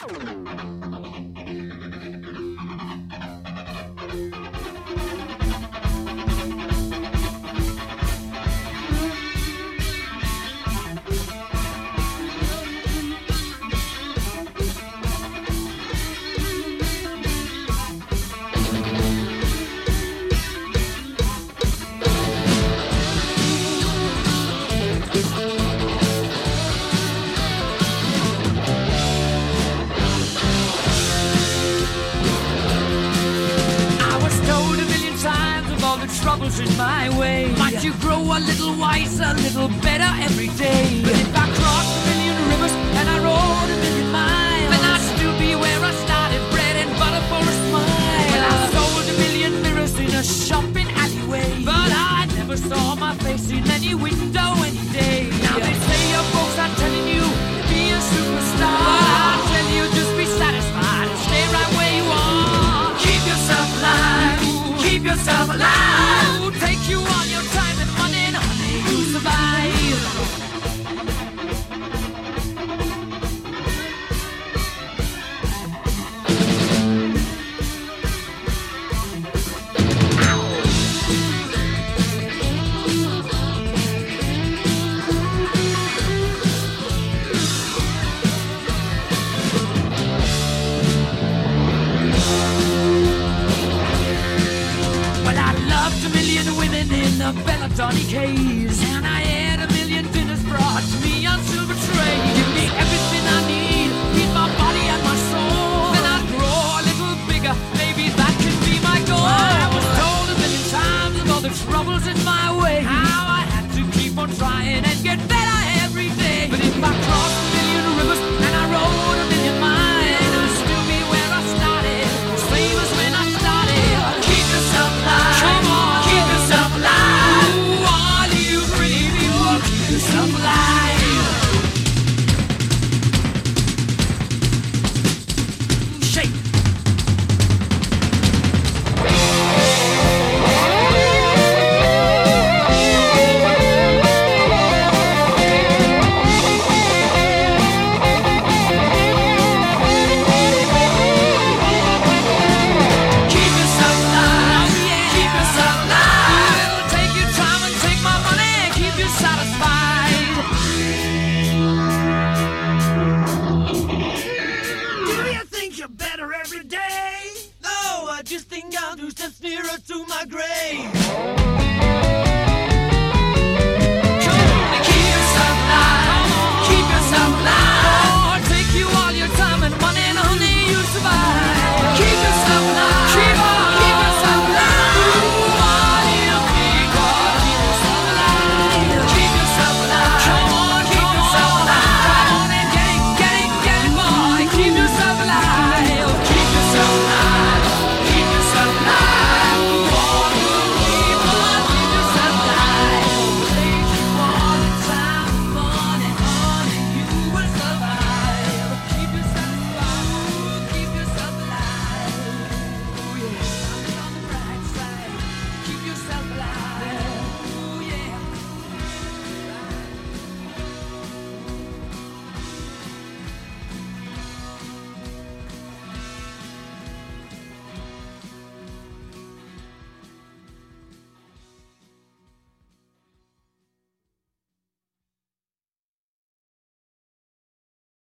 Troubles in my way. Might you grow a little wiser, a little better every day. But if I crossed a million rivers and I rode a million miles, then I'd still be where I started, bread and butter for a smile. Well, I sold a million mirrors in a shopping alleyway, but I never saw my face in any window any day. Now they say your folks are telling you to be a superstar, but I tell you just be satisfied and stay right where you are. Keep yourself alive. Keep yourself alive. Take you all your time and money, and honey, you survive. In the Belladonna Caves, and I had a million dinners brought to me on